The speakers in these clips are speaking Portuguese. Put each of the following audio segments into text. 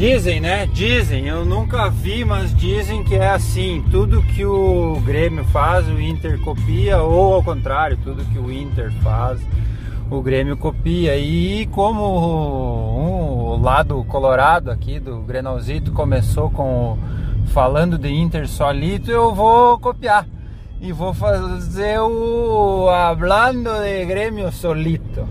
Dizem, né? Dizem, eu nunca vi, mas dizem que é assim. Tudo que o Grêmio faz, o Inter copia, ou ao contrário, tudo que o Inter faz, o Grêmio copia. E como o lado colorado aqui do Grenalzito começou falando de Inter solito, eu vou copiar. E vou fazer o Hablando de Grêmio solito.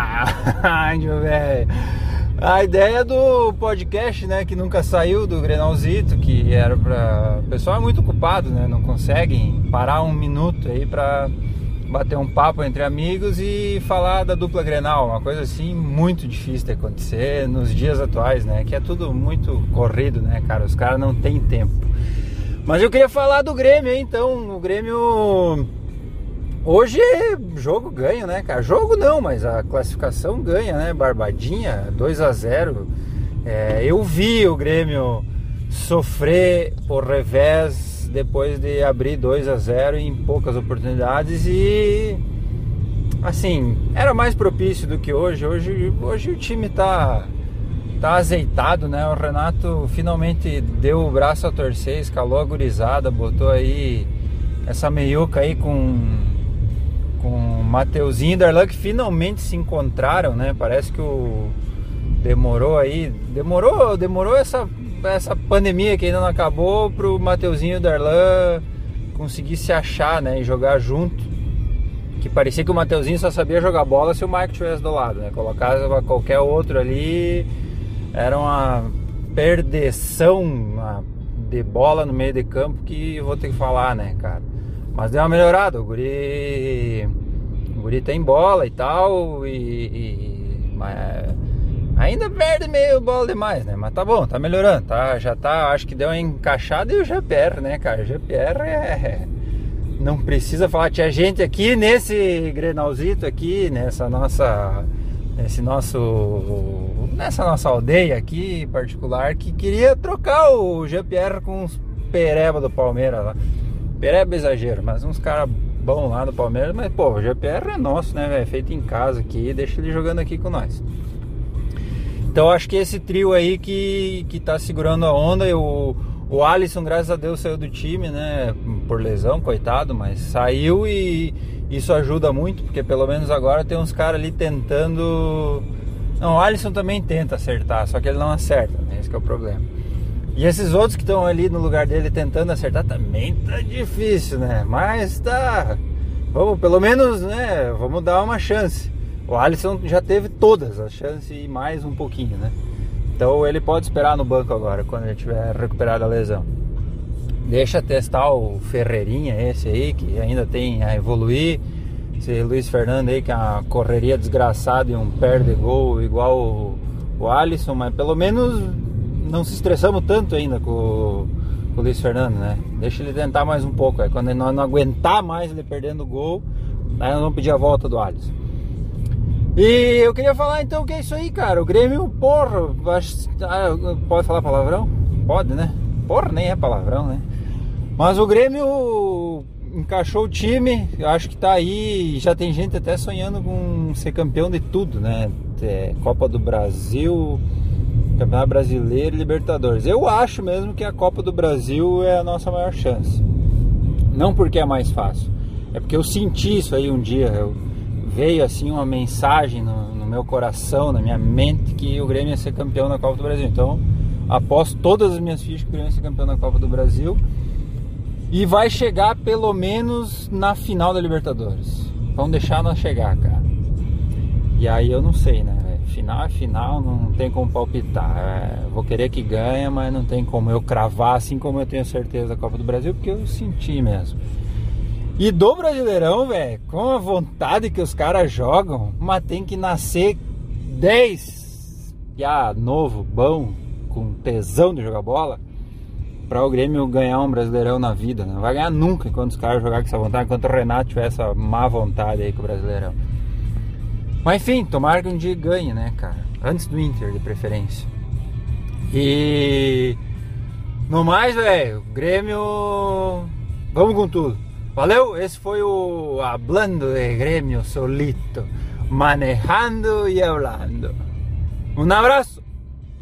A ideia do podcast, né, que nunca saiu do Grenalzito, que era pra... O pessoal é muito ocupado, né, não conseguem parar um minuto aí pra bater um papo entre amigos e falar da dupla Grenal, uma coisa assim muito difícil de acontecer nos dias atuais, né, que é tudo muito corrido, né, cara, os caras não têm tempo. Mas eu queria falar do Grêmio, hein? Então, o Grêmio... Hoje jogo ganho, né, cara? Jogo não, mas a classificação ganha, né? Barbadinha, 2-0. Eu vi o Grêmio sofrer o revés depois de abrir 2-0 em poucas oportunidades e... Assim, era mais propício do que hoje. Hoje o time tá azeitado, né? O Renato finalmente deu o braço a torcer, escalou a gurizada, botou aí essa meiuca aí com o Mateuzinho e o Darlan, que finalmente se encontraram, né? Parece que demorou essa pandemia que ainda não acabou pro Mateuzinho e o Darlan conseguir se achar, né? E jogar junto. Que parecia que o Mateuzinho só sabia jogar bola se o Mike estivesse do lado, né? Colocava qualquer outro ali, era uma perdição de bola no meio de campo que eu vou ter que falar, né, cara? Mas deu uma melhorada, o guri tem bola e tal, mas ainda perde meio bola demais, né? Mas tá bom, tá melhorando, já tá, acho que deu uma encaixada. E o GPR, né, cara? O GPR não precisa falar, tinha gente aqui nesse Grenalzito aqui, nessa nossa aldeia aqui particular, que queria trocar o GPR com uns pereba do Palmeiras lá. Pereba é exagero, mas uns caras bons lá do Palmeiras. Mas pô, o GPR é nosso, né, velho? Feito em casa aqui, deixa ele jogando aqui com nós. Então acho que esse trio aí que tá segurando a onda. E o Alisson, graças a Deus, saiu do time, né, por lesão, coitado, mas saiu e isso ajuda muito, porque pelo menos agora tem uns caras ali tentando... Não, o Alisson também tenta acertar, só que ele não acerta, né? Esse que é o problema. E esses outros que estão ali no lugar dele tentando acertar também tá difícil, né? Mas tá... Vamos, pelo menos, né? Vamos dar uma chance. O Alisson já teve todas as chances e mais um pouquinho, né? Então ele pode esperar no banco agora, quando ele tiver recuperado a lesão. Deixa testar o Ferreirinha, esse aí, que ainda tem a evoluir. Esse Luiz Fernando aí, que é uma correria desgraçada e um perde gol igual o Alisson, mas pelo menos não se estressamos tanto ainda com o Luiz Fernando, né? Deixa ele tentar mais um pouco. Aí quando nós não aguentar mais ele perdendo o gol, aí nós vamos pedir a volta do Alisson. E eu queria falar então que é isso aí, cara. O Grêmio, porra, pode falar palavrão? Pode, né? Porra, nem é palavrão, né? Mas o Grêmio encaixou o time, eu acho que tá aí. Já tem gente até sonhando com ser campeão de tudo, né? Copa do Brasil, Campeonato Brasileiro e Libertadores. Eu acho mesmo que a Copa do Brasil é a nossa maior chance. Não porque é mais fácil, é porque eu senti isso aí um dia. Veio assim uma mensagem no meu coração, na minha mente, que o Grêmio ia ser campeão na Copa do Brasil. Então aposto todas as minhas fichas que o Grêmio ia ser campeão na Copa do Brasil e vai chegar pelo menos na final da Libertadores. Vamos deixar nós chegar, cara. E aí eu não sei, né? Final é final, não tem como palpitar. Vou querer que ganhe, mas não tem como eu cravar assim como eu tenho certeza da Copa do Brasil, porque eu senti mesmo. E do Brasileirão, velho, com a vontade que os caras jogam, mas tem que nascer 10 novo, bom, com tesão de jogar bola, para o Grêmio ganhar um Brasileirão na vida, né? Não vai ganhar nunca enquanto os caras jogarem com essa vontade, enquanto o Renato tiver essa má vontade aí com o Brasileirão. Mas enfim, tomara que um dia ganhe, né, cara? Antes do Inter, de preferência. E no mais, velho, Grêmio, vamos com tudo. Valeu, esse foi o Hablando de Grêmio solito, manejando e hablando. Um abraço.